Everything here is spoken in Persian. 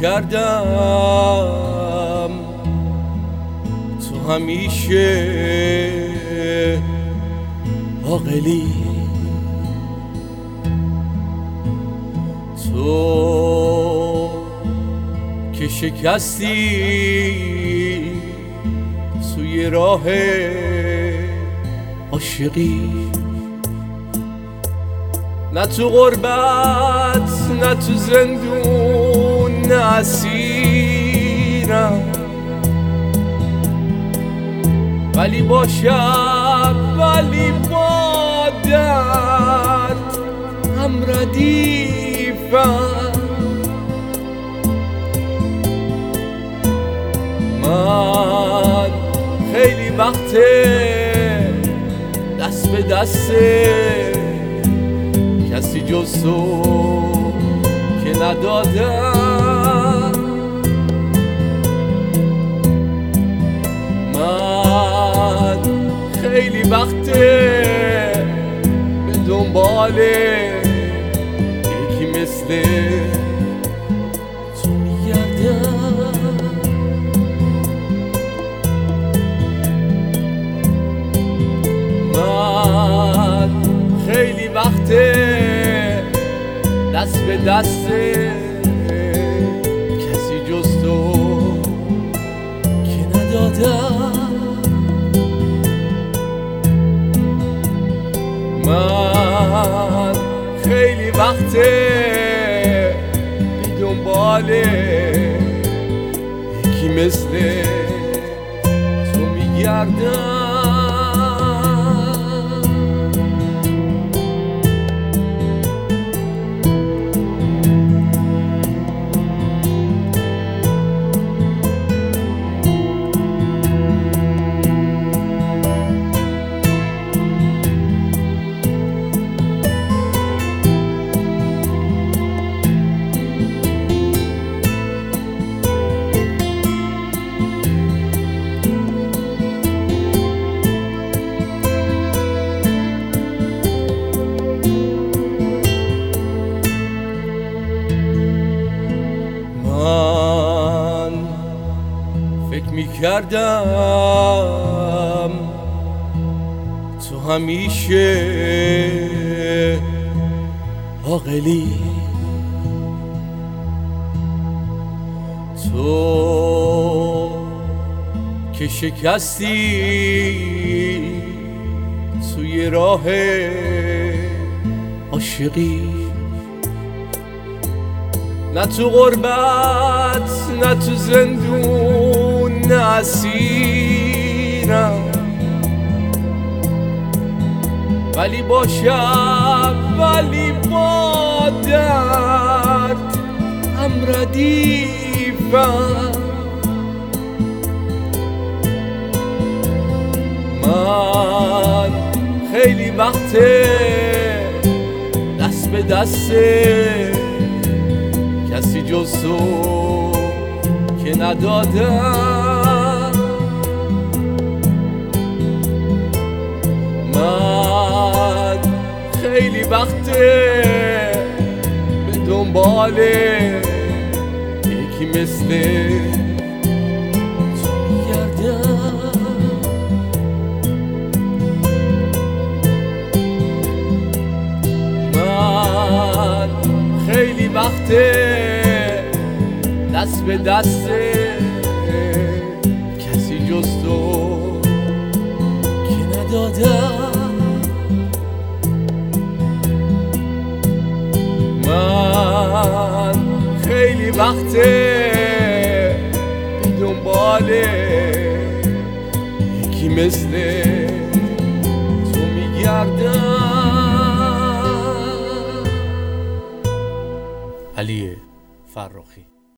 میکردم تو همیشه عاقلی، تو که شکستی توی راه عاشقی، نه تو غربت نه تو زندون نه اسیرم، ولی با شب ولی با درد هم ردیفم. من خیلی وقته دست به دست کسی جز تو که ندادم. من خیلی وقته به دنبال یکی مثل تو میگردم. من خیلی وقته دست به دست کسی جز تو که ندادم. من خیلی وقته به دنبال یکی مثل تو میگردم. من فکر میکردم تو همیشه عاقلی، تو که شکستی توی راه عاشقی، نه تو غربت نه تو زندون نه اسیرم، ولی با شب ولی با درد هم ردیفم. من خیلی وقته دست به دست کسی جز تو که ندادم. من خیلی وقته به دنبال یکی مثل تو میگردم. من خیلی وقته دست به دست کسی جز تو که ندادم. من خیلی وقته به دنبال یکی مثل تو میگردم. علی فرخی.